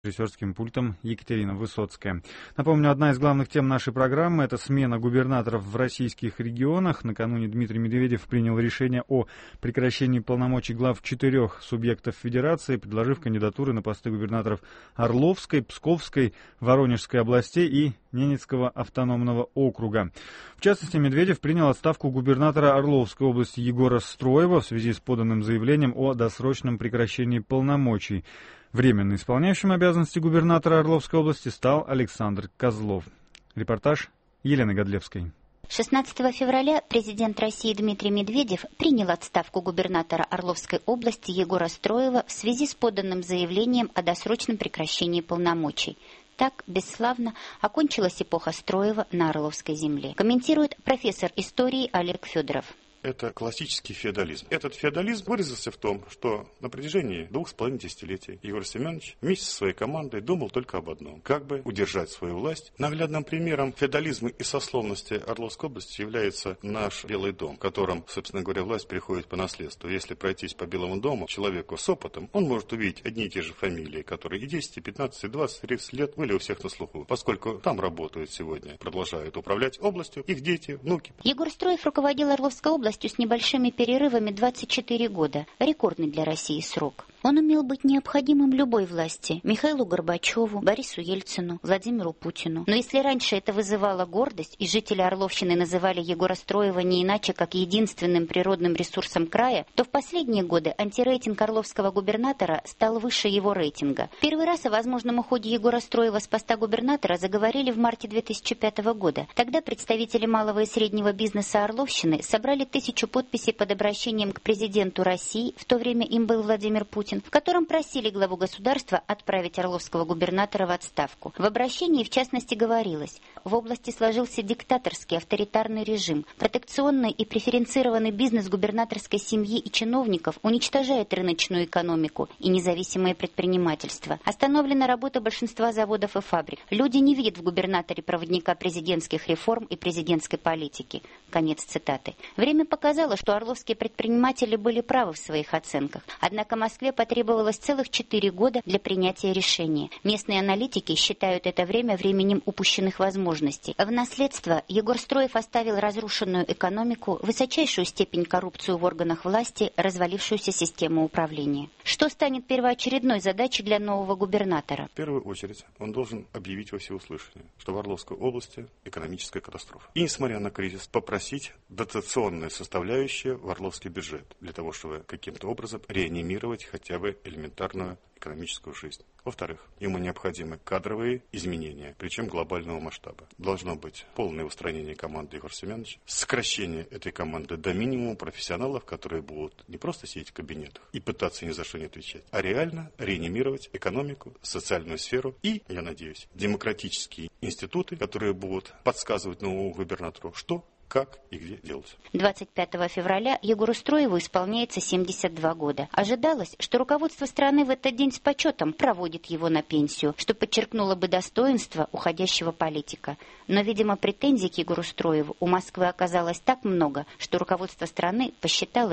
Режиссерским пультом Екатерина Высоцкая. Напомню, одна из главных тем нашей программы – это смена губернаторов в российских регионах. Накануне Дмитрий Медведев принял решение о прекращении полномочий глав 4 субъектов федерации, предложив кандидатуры на посты губернаторов Орловской, Псковской, Воронежской областей и Ненецкого автономного округа. В частности, Медведев принял отставку губернатора Орловской области Егора Строева в связи с поданным заявлением о досрочном прекращении полномочий. Временно исполняющим обязанности губернатора Орловской области стал Александр Козлов. Репортаж Елены Годлевской. 16 февраля президент России Дмитрий Медведев принял отставку губернатора Орловской области Егора Строева в связи с поданным заявлением о досрочном прекращении полномочий. Так бесславно окончилась эпоха Строева на Орловской земле. Комментирует профессор истории Олег Федоров. Это классический феодализм. Этот феодализм выразился в том, что на протяжении 2,5 десятилетий Егор Семенович вместе со своей командой думал только об одном – как бы удержать свою власть. Наглядным примером феодализма и сословности Орловской области является наш Белый дом, в котором, собственно говоря, власть приходит по наследству. Если пройтись по Белому дому человеку с опытом, он может увидеть одни и те же фамилии, которые и 10, и 15, и 20, и 30 лет были у всех на слуху, поскольку там работают сегодня, продолжают управлять областью их дети, внуки. Егор Строев руководил Орловской областью с небольшими перерывами 24 года. Рекордный для России срок. Он умел быть необходимым любой власти. Михаилу Горбачеву, Борису Ельцину, Владимиру Путину. Но если раньше это вызывало гордость, и жители Орловщины называли Егора Строева не иначе, как единственным природным ресурсом края, то в последние годы антирейтинг орловского губернатора стал выше его рейтинга. Первый раз о возможном уходе Егора Строева с поста губернатора заговорили в марте 2005 года. Тогда представители малого и среднего бизнеса Орловщины собрали 1000 подписей под обращением к президенту России, в то время им был Владимир Путин, в котором просили главу государства отправить орловского губернатора в отставку. В обращении, в частности, говорилось: в области сложился диктаторский авторитарный режим. Протекционный и преференцированный бизнес губернаторской семьи и чиновников уничтожает рыночную экономику и независимое предпринимательство. Остановлена работа большинства заводов и фабрик. Люди не видят в губернаторе проводника президентских реформ и президентской политики. Конец цитаты. Время показало, что орловские предприниматели были правы в своих оценках. Однако Москве потребовалось целых 4 года для принятия решения. Местные аналитики считают это время временем упущенных возможностей. В наследство Егор Строев оставил разрушенную экономику, высочайшую степень коррупции в органах власти, развалившуюся систему управления. Что станет первоочередной задачей для нового губернатора? В первую очередь он должен объявить во всеуслышание, что в Орловской области экономическая катастрофа. И, несмотря на кризис, попросить дотационные составляющие в Орловский бюджет для того, чтобы каким-то образом реанимировать хотя бы элементарную экономическую жизнь. Во-вторых, ему необходимы кадровые изменения, причем глобального масштаба. Должно быть полное устранение команды Егора Семеновича, сокращение этой команды до минимума профессионалов, которые будут не просто сидеть в кабинетах и пытаться ни за что не отвечать, а реально реанимировать экономику, социальную сферу и, я надеюсь, демократические институты, которые будут подсказывать новому губернатору, что, как и где делать. 25 февраля Егору Строеву исполняется 72 года. Ожидалось, что руководство страны в этот день с почетом проводит его на пенсию, что подчеркнуло бы достоинство уходящего политика. Но, видимо, претензий к Егору Строеву у Москвы оказалось так много, что руководство страны посчитало